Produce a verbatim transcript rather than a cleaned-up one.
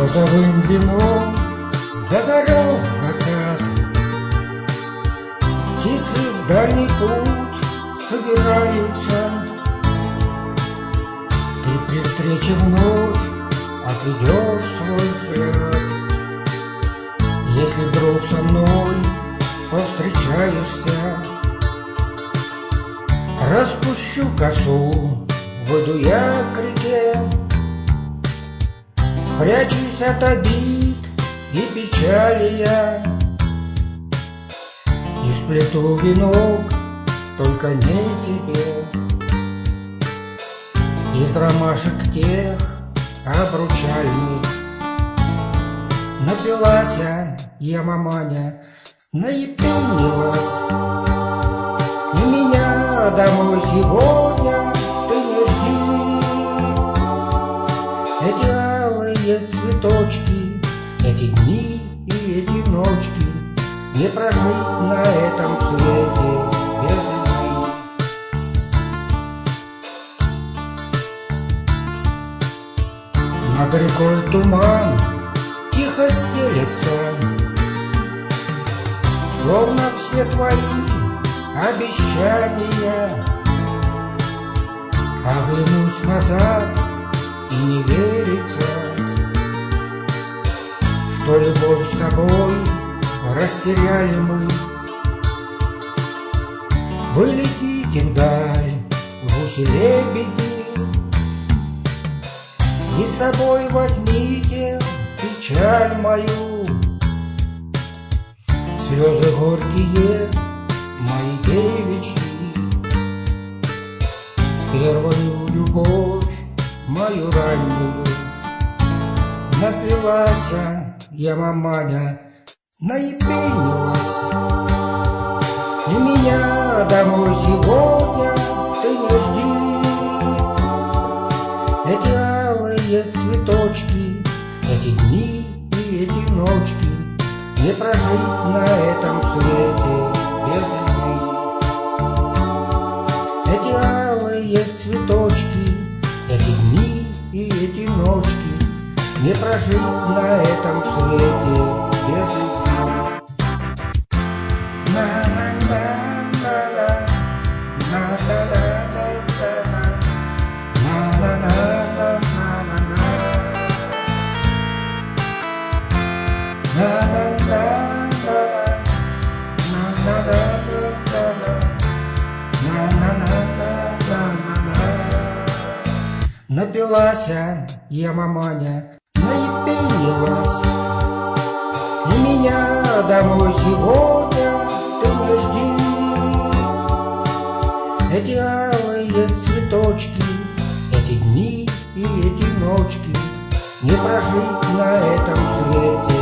Розовым вином догорел закат. Птицы в дальний путь собираются. Ты при встрече вновь отведешь свой взгляд. Если вдруг со мной повстречаешься, распущу косу, выйду я к реке. Спрячусь от обид и печали я, и сплету венок только не тебе. Из ромашек тех обручальных напилась я, маманя, наепенилась. И меня домой сегодня ты не жди. Эти алые цветочки, эти дни и эти ночки не прожить на этом свете без любви. Над рекой туман тихо стелется, словно все твои обещания. Оглянусь назад и не верится, что любовь с тобой растеряли мы. Вы летите вдаль, гуси-лебеди, и с собой возьмите печаль мою. Слезы горькие мои девичьи, первую любовь мою раннюю. Напилась я, маманя, наепенилась. И меня домой сегодня ты не жди. Эти алые цветочки, эти дни и эти ночки не прожить на этом свете без любви. Эти алые цветочки, эти дни и эти ночки не прожить на этом свете без любви. Напилась я, маманя, наепенилась. И меня домой сегодня ты не жди. Эти алые цветочки, эти дни и эти ночки не прожить на этом свете